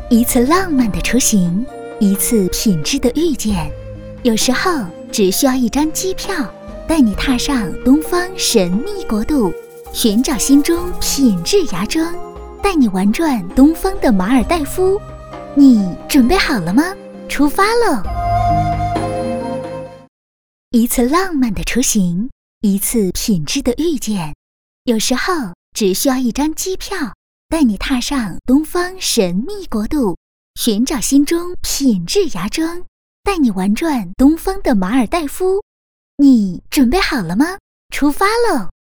一次浪漫的出行，一次品质的遇见，有时候只需要一张机票，带你踏上东方神秘国度，寻找心中品质芽庄，带你玩转东方的马尔代夫。你准备好了吗？出发喽！一次浪漫的出行，一次品质的遇见，有时候只需要一张机票，带你踏上东方神秘国度，寻找心中品质芽庄，带你玩转东方的马尔代夫。你准备好了吗？出发喽！